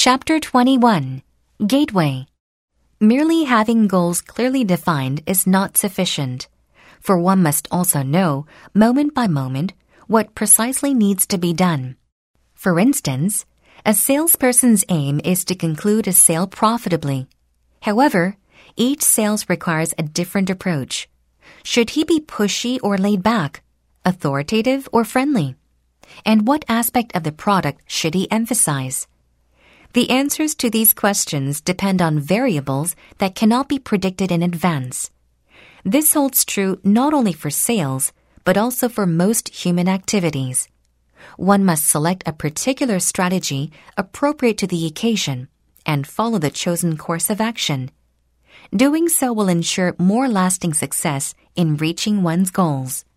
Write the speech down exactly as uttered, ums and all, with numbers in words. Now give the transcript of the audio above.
Chapter twenty-one. Gateway. Merely having goals clearly defined is not sufficient, for one must also know, moment by moment, what precisely needs to be done. For instance, a salesperson's aim is to conclude a sale profitably. However, each sales requires a different approach. Should he be pushy or laid back, authoritative or friendly? And what aspect of the product should he emphasize? The answers to these questions depend on variables that cannot be predicted in advance. This holds true not only for sales, but also for most human activities. One must select a particular strategy appropriate to the occasion and follow the chosen course of action. Doing so will ensure more lasting success in reaching one's goals.